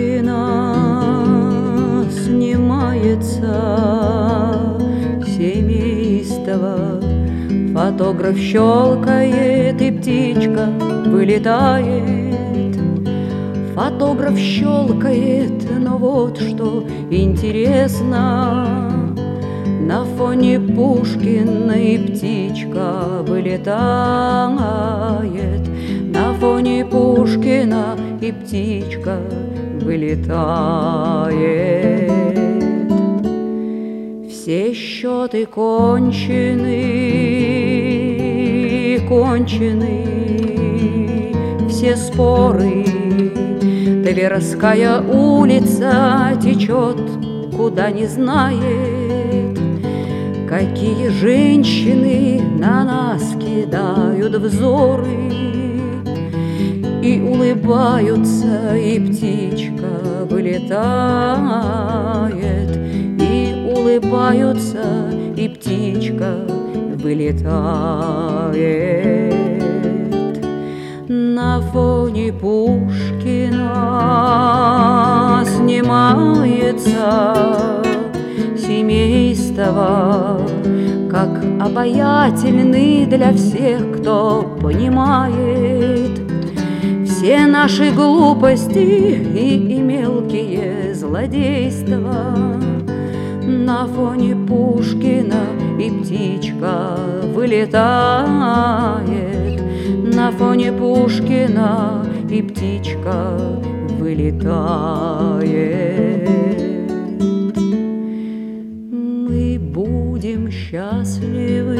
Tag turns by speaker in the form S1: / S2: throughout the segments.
S1: Пушкина снимается семейство. Фотограф щелкает, и птичка вылетает. Фотограф щелкает, но вот что интересно: на фоне Пушкина и птичка вылетает. На фоне Пушкина и птичка вылетает. Все счеты кончены, кончены, все споры. Тверская улица течет, куда не знает. Какие женщины на нас кидают взоры, и улыбаются, и птичка вылетает. И улыбаются, и птичка вылетает. На фоне Пушкина снимается семейство, как обаятельны для всех, кто понимает все наши глупости и мелкие злодейства. На фоне Пушкина и птичка вылетает. На фоне Пушкина и птичка вылетает. Мы будем счастливы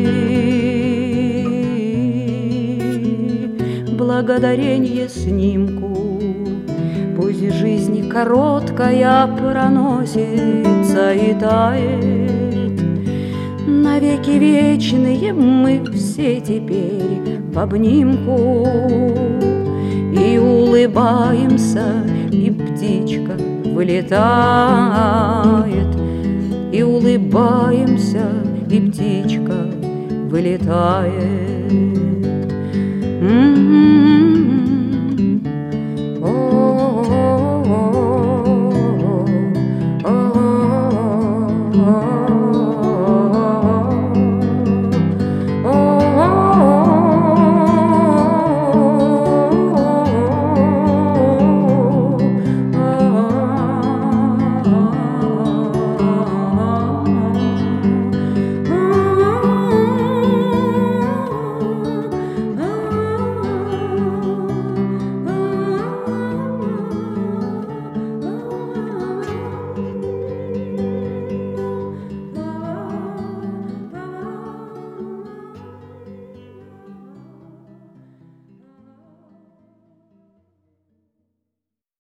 S1: благодарение снимку. Пусть жизнь короткая проносится и тает. Навеки вечные мы все теперь в обнимку. И улыбаемся, и птичка вылетает. И улыбаемся, и птичка вылетает.